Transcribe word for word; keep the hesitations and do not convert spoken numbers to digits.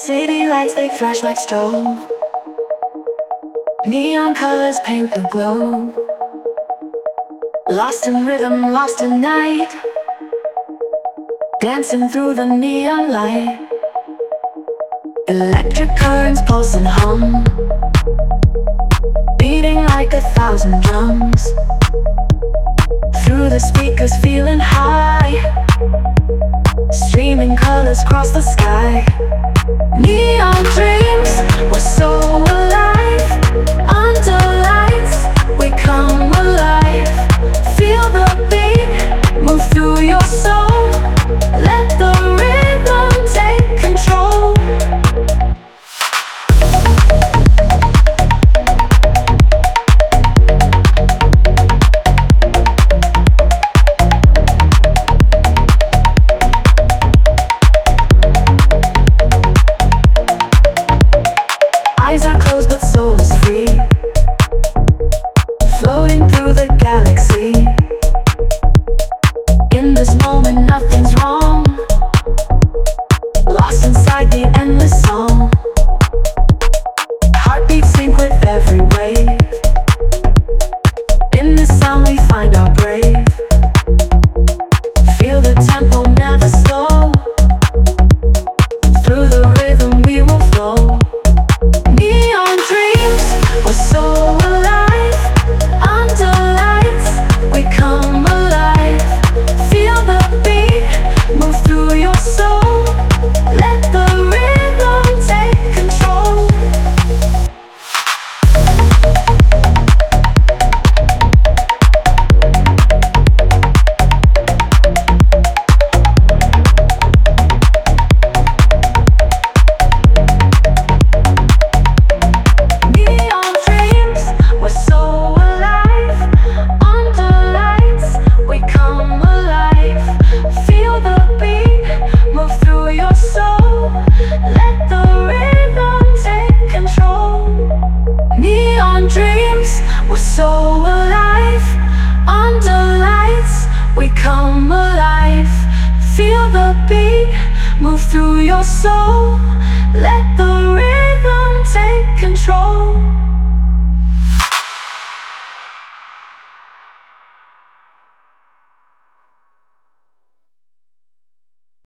City lights, they flash like stone. Neon colors paint the glow. Lost in rhythm, lost in night, dancing through the neon light. Electric currents pulse and hum, beating like a thousand drums. Through the speakers feeling high, streaming colors cross the sky. Neon dreams, we're so alive. Under lights, we come alive. Feel the beat, move through your soul. Let the rhythm take control. Eyes are closed but soul is free, floating through the galaxy. In this moment nothing's wrong, lost inside the endless song. Heartbeats sync with every wave. In this sound we find our brave. Feel the tempo never slow. Through the rhythm we will flow. Neon dreams, we're so alive. Under lights, we come alive. Feel the beat, move through your soul. Let the rhythm take control. Neon dreams, we're so alive. Under lights, we come alive. Feel the beat, move through your soul. Let the rhythm take control. Neon dreams, we're so alive. Under lights, we come alive. Feel the beat, move through your soul.